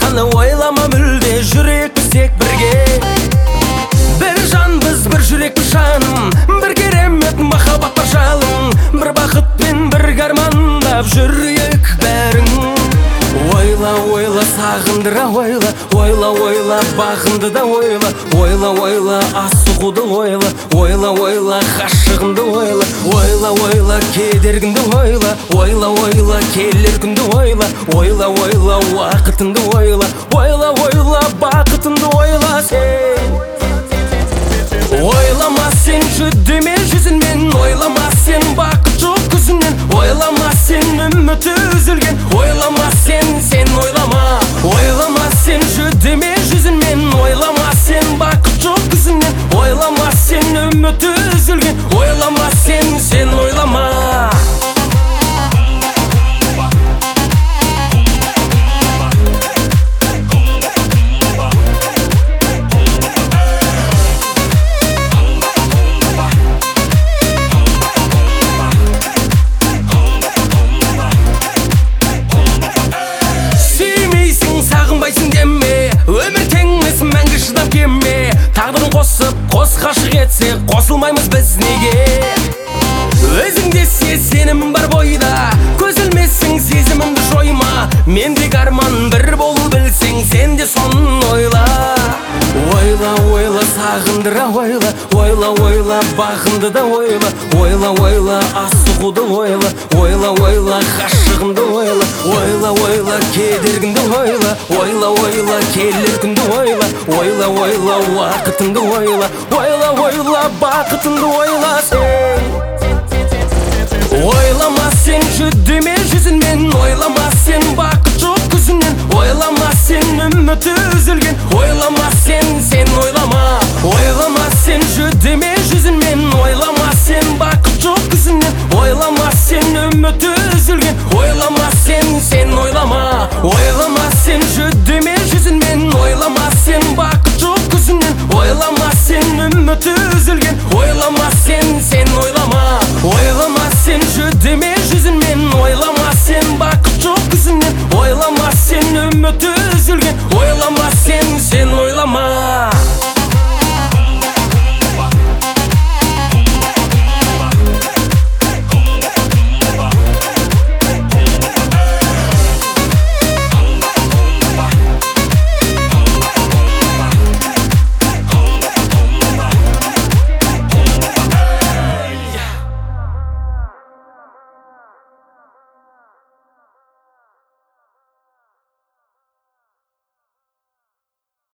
басқаны ойлама мүлде, жүрекпіз тек бірге. Бір жанбыз, бір жүрекпіз жаным, бір керемет махаббат бар жалын. Бір бақытпен бір армандап жүрейік бәрін. Ойла, ойла, сағындыра ойла, ойла, ойла, бағымды да ойла, ойла, ойла, асығуды ойла, ойла, ойла, ғашығымды ойла, ойла, ойла, кедергіңді ойла, ойла, ойла, келер күнді ойла, ойла, ойла, уақытыңды ойла, ойла, ойла, бақытыңды ойла сен. Ойлама сен жүдеме жүзінмен, ойлама сен бақыт жоқ күзінен, ойлама сен үміті үзілген, ойлама сен ойлама. Ойлама сен жүдеме жүзінмен, ойлама сен бақыт жоқ күзінен, ойлама сен үміті үзілген, ойлама сен ойлама. Өмір теңіз мәңгі шыдап кеме, тағдырын қосып қос ғашық етсе, қосылмаймыз біз неге? Өзіңде сенімім бар бойда, көз ілмесің сезімімді жойма. Мендегі арман бір болу білсең, сен де соны ойла. Ойла, ойла, сағындыра ойла, ойла, ойла, бағымды да ойла, ойла, ойла, асығуды ойла, ойла, ойла, ғашығымды ойла, ойла, ойла, кедергіңді ойла, ойла, ойла, келер күнді ойла, ойла, ойла, уақытыңды ойла, ойла, ойла, бақытыңды ойла сен. Ойлама сен жүдеме жүзінмен, ойлама сен бақыт жоқ күзінен, ойлама сен үміті үзілген, ойлама сен ойлама. Ойлама сен жүдеме жүзінмен, ойлама сен бақыт жоқ күзінен, ойлама сен үміті үзілген, ойлама сен ойлама. Ойлама сен жүдеме жүзінмен, ойлама сен бақыт жоқ күзінен, ойлама сен үміті үзілген, ойлама сен ойлама. Ойлама сен